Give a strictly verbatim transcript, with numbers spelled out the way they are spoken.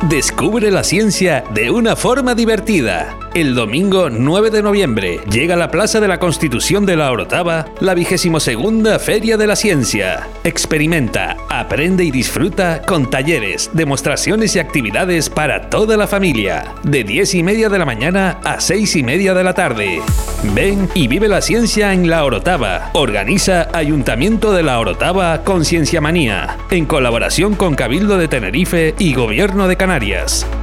Descubre la ciencia de una forma divertida. El domingo nueve de noviembre llega a la Plaza de la Constitución de La Orotava la vigésimo segunda Feria de la Ciencia. Experimenta, aprende y disfruta con talleres, demostraciones y actividades para toda la familia. De diez y media de la mañana a seis y media de la tarde. Ven y vive la ciencia en La Orotava. Organiza Ayuntamiento de La Orotava con Cienciamanía, en colaboración con Cabildo de Tenerife y Gobierno de Canarias.